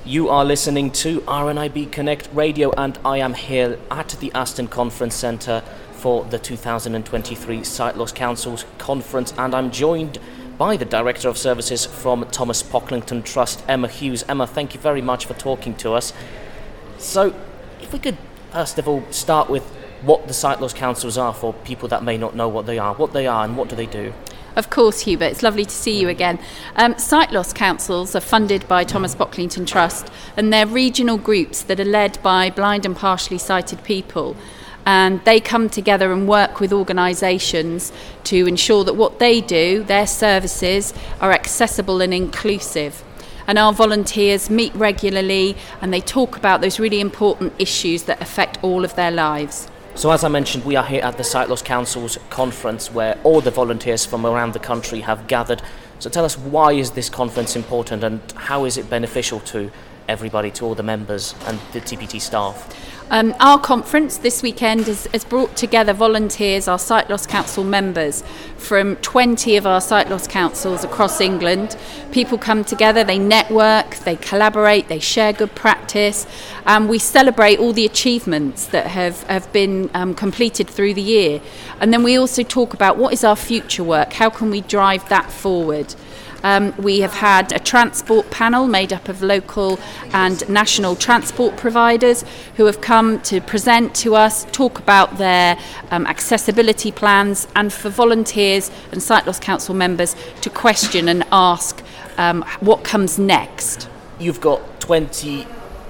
You are listening to RNIB Connect Radio, and I am here at the Aston Conference Centre for the 2023 Sight Loss Council's conference, and I'm joined by the Director of Services from Thomas Pocklington Trust, Emma Hughes. Emma, thank you very much for talking to us. So, if we could first of all start with what the Sight Loss Councils are for people that may not know what they are and what do they do? Of course, Hubert. It's lovely to see you again. Sight Loss Councils are funded by Thomas Pocklington Trust, and they're regional groups that are led by blind and partially sighted people. And they come together and work with organisations to ensure that what they do, their services, are accessible and inclusive. And our volunteers meet regularly and they talk about those really important issues that affect all of their lives. So as I mentioned, we are here at the Sight Loss Council's conference where all the volunteers from around the country have gathered. So tell us, why is this conference important and how is it beneficial to everybody, to all the members and the TPT staff? Our conference this weekend has brought together volunteers, our Sight Loss Council members, from 20 of our Sight Loss Councils across England. People come together, they network, they collaborate, they share good practice, and we celebrate all the achievements that have been completed through the year. And then we also talk about what is our future work, how can we drive that forward. We have had a transport panel made up of local and national transport providers who have come to present to us, talk about their accessibility plans, and for volunteers and Sight Loss Council members to question and ask what comes next. You've got 20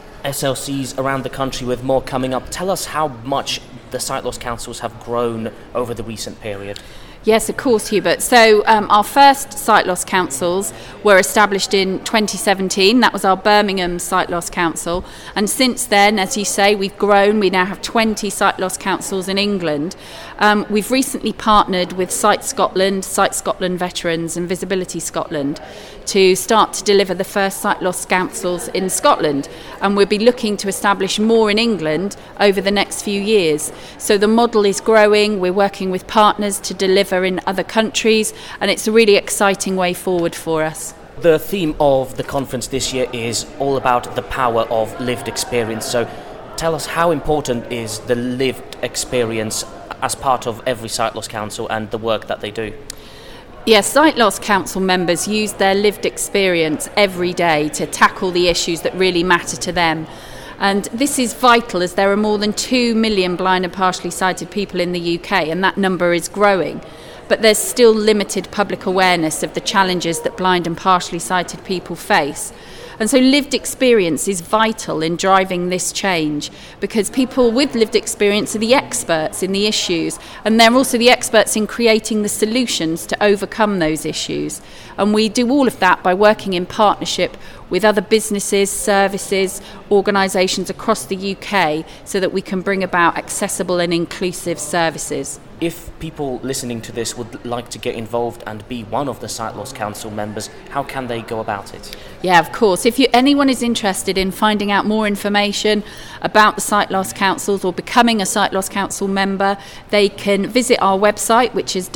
SLCs around the country with more coming up. Tell us how much the Sight Loss Councils have grown over the recent period. Yes, of course, Hubert. So our first Sight Loss Councils were established in 2017. That was our Birmingham Sight Loss Council. And since then, as you say, we've grown. We now have 20 Sight Loss Councils in England. We've recently partnered with Sight Scotland Veterans and Visibility Scotland to start to deliver the first Sight Loss Councils in Scotland. And we'll be looking to establish more in England over the next few years. So the model is growing. We're working with partners to deliver in other countries, and it's a really exciting way forward for us. The theme of the conference this year is all about the power of lived experience. So tell us, how important is the lived experience as part of every Sight Loss Council and the work that they do? Yes, Sight Loss Council members use their lived experience every day to tackle the issues that really matter to them. And this is vital as there are more than 2 million blind and partially sighted people in the UK, and that number is growing. But there's still limited public awareness of the challenges that blind and partially sighted people face. And so lived experience is vital in driving this change, because people with lived experience are the experts in the issues, and they're also the experts in creating the solutions to overcome those issues. And we do all of that by working in partnership with other businesses, services, organisations across the UK so that we can bring about accessible and inclusive services. If people listening to this would like to get involved and be one of the Sight Loss Council members, how can they go about it? Yeah, of course. If anyone is interested in finding out more information about the Sight Loss Councils or becoming a Sight Loss Council member, they can visit our website, which is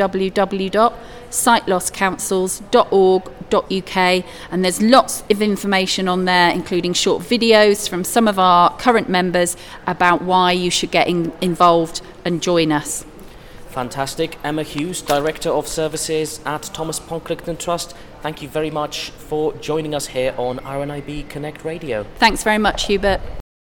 www.sightlosscouncils.org.uk, and there's lots of information on there, including short videos from some of our current members about why you should get involved and join us. Fantastic. Emma Hughes, Director of Services at Thomas Pocklington Trust, thank you very much for joining us here on RNIB Connect Radio. Thanks very much, Hubert.